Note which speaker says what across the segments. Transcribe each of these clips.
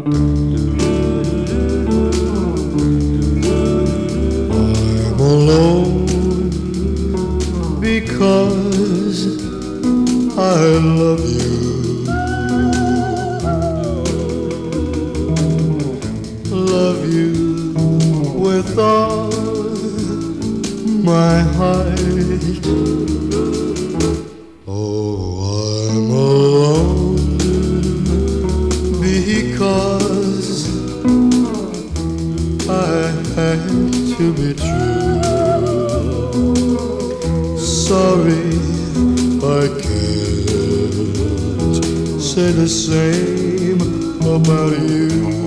Speaker 1: I'm alone because I love you. Love you with all my heart. Oh, I'm alone because I had to be true. Sorry, I can't say the same about you.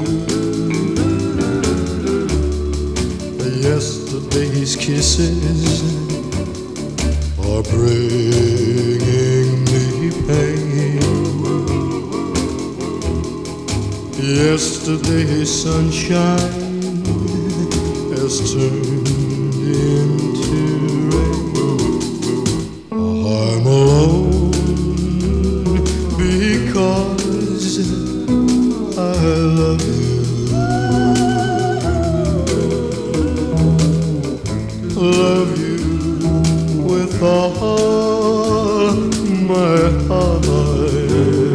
Speaker 1: Yesterday's kisses are bringing me pain. Yesterday's sunshine has turned into rain. I'm alone because I love you. Love you with all my heart.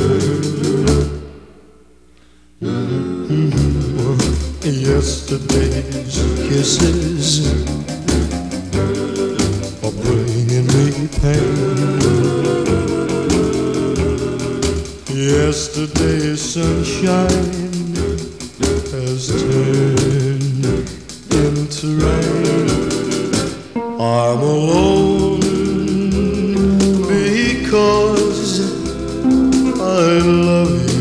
Speaker 1: Yesterday's kisses are bringing me pain. Yesterday's sunshine has turned into rain. I'm alone because I love you.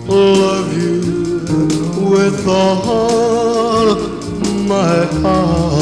Speaker 1: Love you with all my heart.